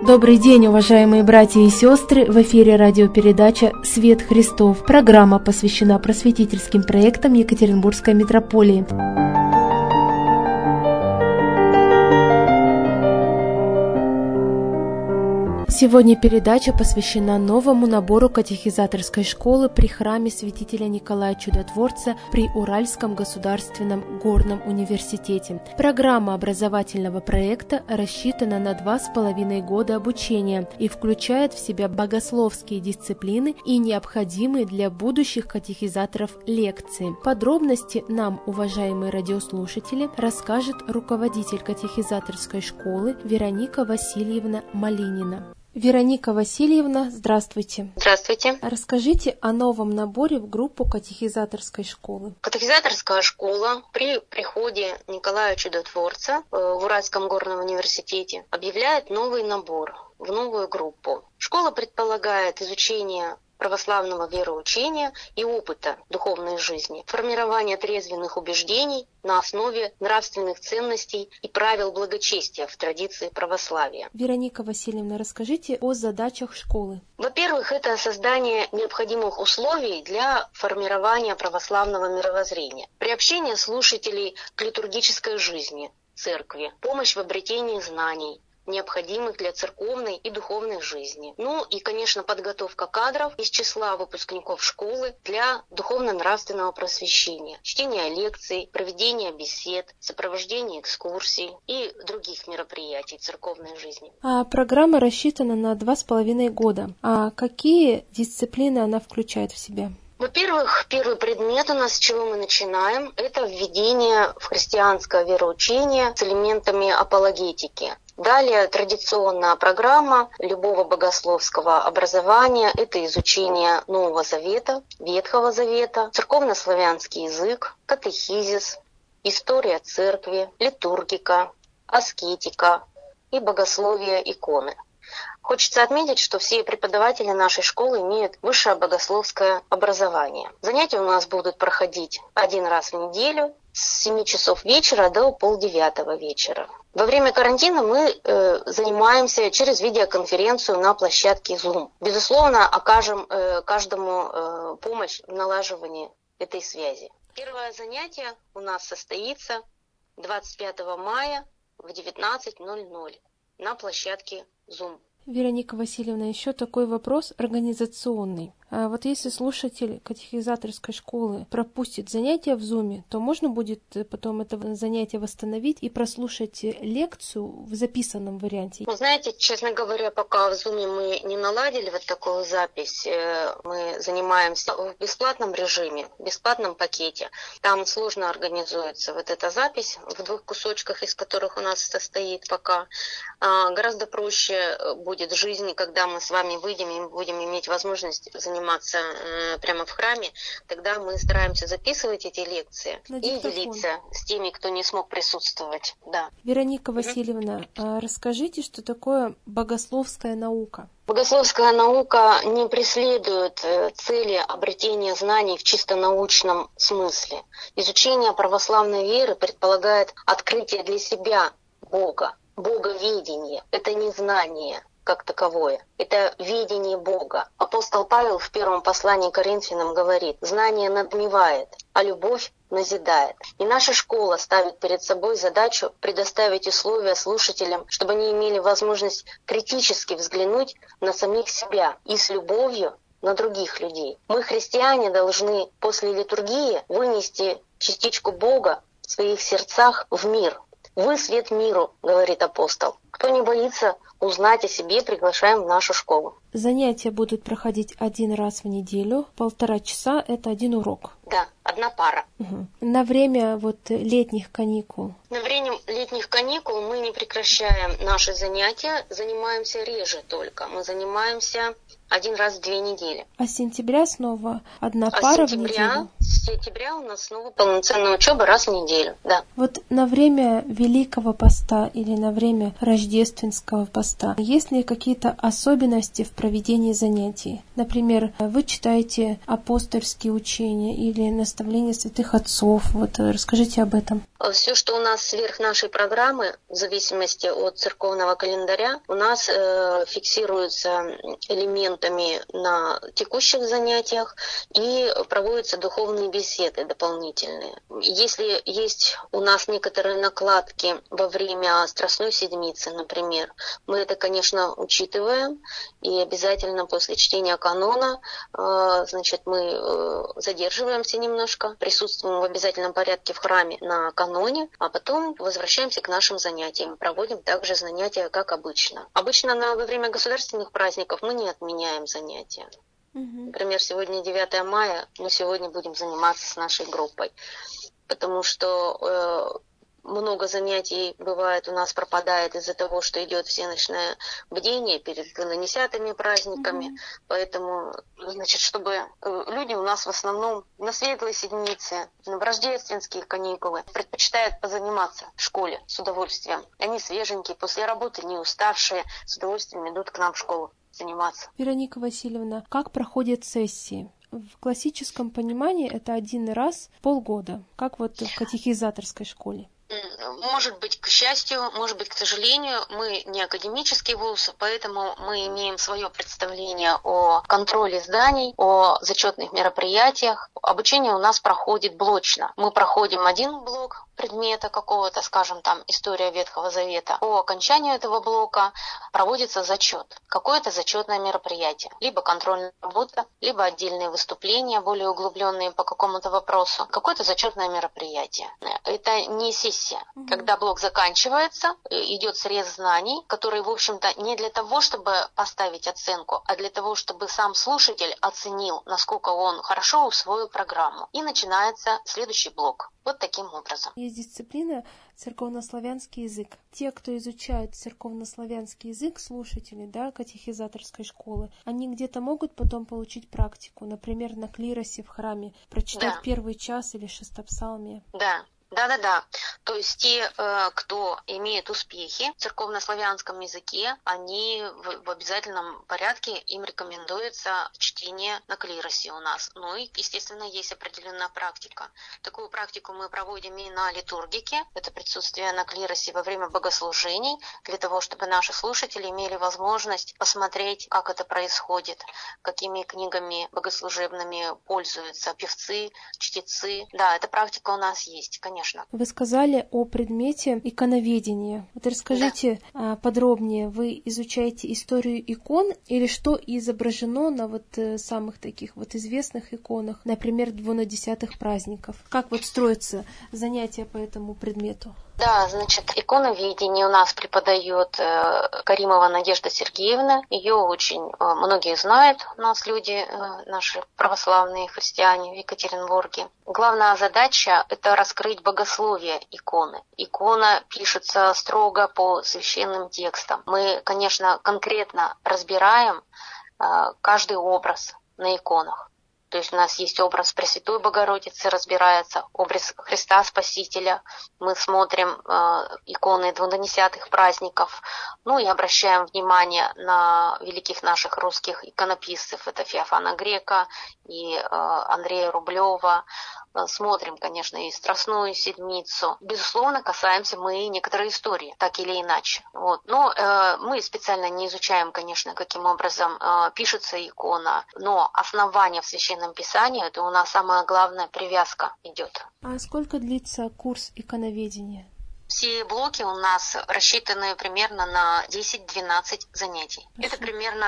Добрый день, уважаемые братья и сестры! В эфире радиопередача «Свет Христов». Программа посвящена просветительским проектам Екатеринбургской митрополии. Сегодня передача посвящена новому набору катехизаторской школы при храме святителя Николая Чудотворца при Уральском государственном горном университете. Программа образовательного проекта рассчитана на 2,5 года обучения и включает в себя богословские дисциплины и необходимые для будущих катехизаторов лекции. Подробности нам, уважаемые радиослушатели, расскажет руководитель катехизаторской школы Вероника Васильевна Малинина. Вероника Васильевна, здравствуйте. Здравствуйте. Расскажите о новом наборе в группу катехизаторской школы. Катехизаторская школа при приходе Николая Чудотворца в Уральском горном университете объявляет новый набор в новую группу. Школа предполагает изучение православного вероучения и опыта духовной жизни, формирование трезвенных убеждений на основе нравственных ценностей и правил благочестия в традиции православия. Вероника Васильевна, расскажите о задачах школы. Во-первых, это создание необходимых условий для формирования православного мировоззрения, приобщение слушателей к литургической жизни церкви, помощь в обретении знаний, необходимых для церковной и духовной жизни. Ну и, конечно, подготовка кадров из числа выпускников школы для духовно-нравственного просвещения, чтение лекций, проведение бесед, сопровождение экскурсий и других мероприятий церковной жизни. Программа рассчитана на 2,5 года. А какие дисциплины она включает в себя? Во-первых, первый предмет у нас, с чего мы начинаем, это введение в христианское вероучение с элементами апологетики. Далее традиционная программа любого богословского образования – это изучение Нового Завета, Ветхого Завета, церковнославянский язык, катехизис, история церкви, литургика, аскетика и богословие иконы. Хочется отметить, что все преподаватели нашей школы имеют высшее богословское образование. Занятия у нас будут проходить один раз в неделю с 7 часов вечера до 8:30 вечера. Во время карантина мы занимаемся через видеоконференцию на площадке Zoom. Безусловно, окажем каждому помощь в налаживании этой связи. Первое занятие у нас состоится 25 мая в 19:00 на площадке Zoom. Вероника Васильевна, еще такой вопрос организационный. Вот если слушатель катехизаторской школы пропустит занятия в Zoom, то можно будет потом это занятие восстановить и прослушать лекцию в записанном варианте? Ну, знаете, честно говоря, пока в Zoom мы не наладили вот такую запись, мы занимаемся в бесплатном режиме, в бесплатном пакете. Там сложно организуется вот эта запись в 2 кусочках, из которых у нас состоит пока. Гораздо проще будет жизнь, когда мы с вами выйдем и будем иметь возможность заниматься прямо в храме, тогда мы стараемся записывать эти лекции и делиться с теми, кто не смог присутствовать. Да. Вероника Васильевна, расскажите, что такое богословская наука? Богословская наука не преследует цели обретения знаний в чисто научном смысле. Изучение православной веры предполагает открытие для себя Бога, боговедение. Это не знание как таковое. Это видение Бога. Апостол Павел в первом послании к Коринфянам говорит: «Знание надмевает, а любовь назидает». И наша школа ставит перед собой задачу предоставить условия слушателям, чтобы они имели возможность критически взглянуть на самих себя и с любовью на других людей. Мы, христиане, должны после литургии вынести частичку Бога в своих сердцах в мир. «Вы свет миру», — говорит апостол. Кто не боится узнать о себе, приглашаем в нашу школу. Занятия будут проходить 1 раз в неделю, 1,5 часа — это 1 урок. Да, 1 пара. Угу. На время летних каникул? На время летних каникул мы не прекращаем наши занятия, занимаемся реже только. Мы занимаемся 1 раз в 2 недели. А с сентября снова 1 пара в неделю? С сентября у нас снова полноценная учеба раз в неделю, да. Вот на время Великого Поста или на время Рождества рождественского поста. Есть ли какие-то особенности в проведении занятий? Например, вы читаете апостольские учения или наставления святых отцов. Вот расскажите об этом. Все, что у нас сверх нашей программы, в зависимости от церковного календаря, у нас фиксируется элементами на текущих занятиях и проводятся духовные беседы дополнительные. Если есть у нас некоторые накладки во время Страстной Седмицы, например, мы это, конечно, учитываем, и обязательно после чтения канона, значит, мы задерживаемся немножко, присутствуем в обязательном порядке в храме на каноне, а потом возвращаемся к нашим занятиям, проводим также занятия, как обычно. Обычно во время государственных праздников мы не отменяем занятия. Например, сегодня 9 мая, мы сегодня будем заниматься с нашей группой, потому что много занятий бывает у нас пропадает из-за того, что идет всеночное бдение перед инопланетными праздниками. Поэтому, значит, чтобы люди у нас в основном на Светлой Седмице, на рождественские каникулы предпочитают позаниматься в школе с удовольствием. Они свеженькие, после работы не уставшие, с удовольствием идут к нам в школу заниматься. Вероника Васильевна, как проходят сессии? В классическом понимании это один раз в полгода, как вот в катехизаторской школе. Может быть, к счастью, может быть, к сожалению, мы не академический вуз, поэтому мы имеем свое представление о контроле зданий, о зачетных мероприятиях. Обучение у нас проходит блочно. Мы проходим один блок предмета какого-то, скажем, там, история Ветхого Завета. По окончанию этого блока проводится зачет. Какое-то зачетное мероприятие. Либо контрольная работа, либо отдельные выступления, более углубленные по какому-то вопросу. Какое-то зачетное мероприятие. Это не сессия. Когда блок заканчивается, идет срез знаний, который, в общем-то, не для того, чтобы поставить оценку, а для того, чтобы сам слушатель оценил, насколько он хорошо усвоил программу. И начинается следующий блок. Вот таким образом. Есть дисциплина церковнославянский язык. Те, кто изучают церковнославянский язык, слушатели, да, катехизаторской школы, они где-то могут потом получить практику, например, на клиросе в храме, прочитать первый час или шестопсалмие. Да. То есть те, кто имеет успехи в церковнославянском языке, они в обязательном порядке, им рекомендуется чтение на клиросе у нас. Ну и, естественно, есть определенная практика. Такую практику мы проводим и на литургике. Это присутствие на клиросе во время богослужений, для того, чтобы наши слушатели имели возможность посмотреть, как это происходит, какими книгами богослужебными пользуются певцы, чтецы. Да, эта практика у нас есть, конечно. Вы сказали о предмете иконоведения. Вот расскажите подробнее. Вы изучаете историю икон или что изображено на вот самых таких вот известных иконах, например, двунадесятых праздников? Как вот строятся занятия по этому предмету? Да, значит, иконоведение у нас преподает Каримова Надежда Сергеевна. Ее очень многие знают, у нас люди, наши православные христиане в Екатеринбурге. Главная задача – это раскрыть богословие иконы. Икона пишется строго по священным текстам. Мы, конечно, конкретно разбираем каждый образ на иконах. То есть у нас есть образ Пресвятой Богородицы, разбирается образ Христа Спасителя. Мы смотрим иконы двунадесятых праздников. Ну и обращаем внимание на великих наших русских иконописцев. Это Феофана Грека и Андрея Рублева. Смотрим, конечно, и Страстную Седмицу. Безусловно, касаемся мы некоторой истории, так или иначе. Вот. Но мы специально не изучаем, конечно, каким образом пишется икона, но основание в Священном Писании, это у нас самая главная привязка идет. А сколько длится курс иконоведения? Все блоки у нас рассчитаны примерно на 10-12 занятий. Это примерно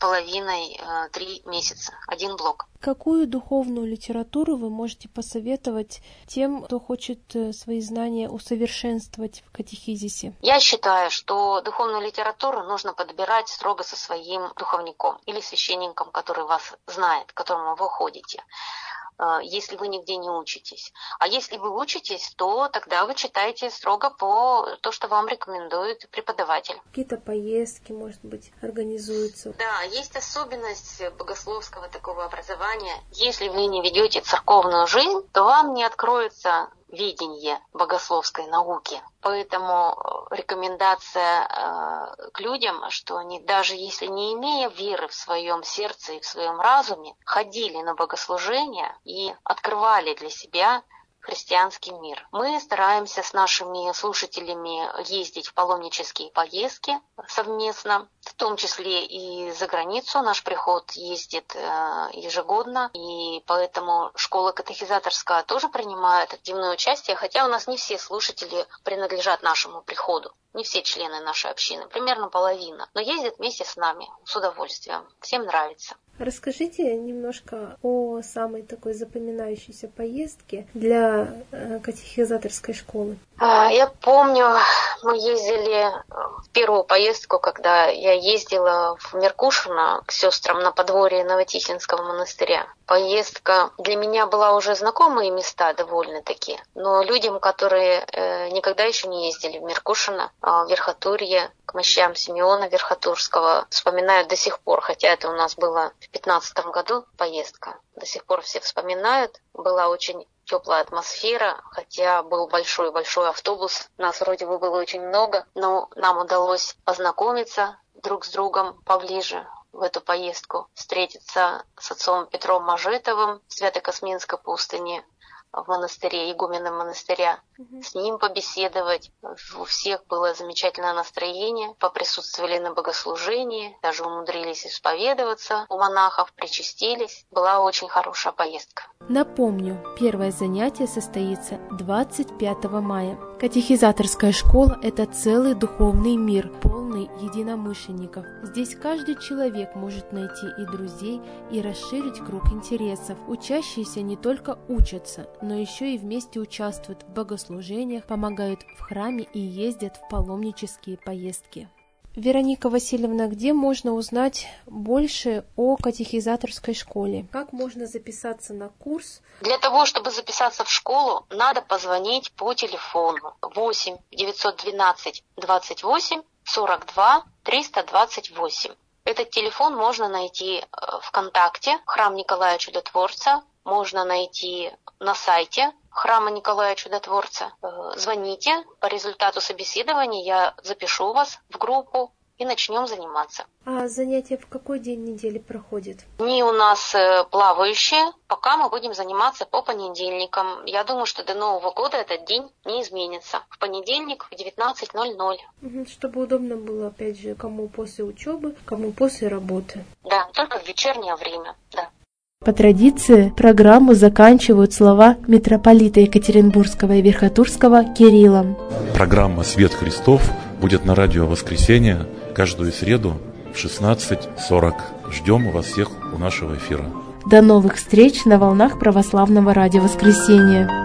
2,5-3 месяца, один блок. Какую духовную литературу вы можете посоветовать тем, кто хочет свои знания усовершенствовать в катехизисе? Я считаю, что духовную литературу нужно подбирать строго со своим духовником или священником, который вас знает, к которому вы ходите, если вы нигде не учитесь. А если вы учитесь, то тогда вы читаете строго по то, что вам рекомендует преподаватель. Какие-то поездки, может быть, организуются. Да, есть особенность богословского такого образования. Если вы не ведете церковную жизнь, то вам не откроется видение богословской науки. Поэтому рекомендация к людям, что они, даже если не имея веры в своем сердце и в своем разуме, ходили на богослужения и открывали для себя христианский мир. Мы стараемся с нашими слушателями ездить в паломнические поездки совместно, в том числе и за границу. Наш приход ездит ежегодно, и поэтому школа катехизаторская тоже принимает активное участие, хотя у нас не все слушатели принадлежат нашему приходу. Не все члены нашей общины, примерно половина, но ездят вместе с нами с удовольствием. Всем нравится. Расскажите немножко о самой такой запоминающейся поездке для катехизаторской школы. Я помню, мы ездили в первую поездку, когда я ездила в Меркушино к сестрам на подворье Новотихинского монастыря. Поездка для меня была уже знакомые места довольно-таки, но людям, которые никогда еще не ездили в Меркушино, в Верхотурье, к мощам Симеона Верхотурского, вспоминают до сих пор, хотя это у нас было в 2015 году поездка. До сих пор все вспоминают. Была очень теплая атмосфера, хотя был большой-большой автобус. Нас вроде бы было очень много, но нам удалось познакомиться друг с другом поближе в эту поездку, встретиться с отцом Петром Мажетовым в Свято-Косминской пустыне, в монастыре, игуменом монастыря, с ним побеседовать. У всех было замечательное настроение, поприсутствовали на богослужении, даже умудрились исповедоваться у монахов, причастились. Была очень хорошая поездка. Напомню, первое занятие состоится 25 мая. Катехизаторская школа – это целый духовный мир, полный единомышленников. Здесь каждый человек может найти и друзей, и расширить круг интересов. Учащиеся не только учатся, но еще и вместе участвуют в богослужениях, помогают в храме и ездят в паломнические поездки. Вероника Васильевна, где можно узнать больше о катехизаторской школе? Как можно записаться на курс? Для того, чтобы записаться в школу, надо позвонить по телефону 8 912 28 42 328. Этот телефон можно найти ВКонтакте «Храм Николая Чудотворца», можно найти на сайте Храма Николая Чудотворца. Звоните, по результату собеседования я запишу вас в группу и начнем заниматься. А занятия в какой день недели проходят? Дни у нас плавающие, пока мы будем заниматься по понедельникам. Я думаю, что до Нового года этот день не изменится. В понедельник в 19:00. Чтобы удобно было, опять же, кому после учебы, кому после работы. Да, только в вечернее время, да. По традиции программу заканчивают слова митрополита Екатеринбургского и Верхотурского Кирилла. Программа «Свет Христов» будет на радио «Воскресенье» каждую среду в 16:40. Ждем вас всех у нашего эфира. До новых встреч на волнах православного радио «Воскресенье».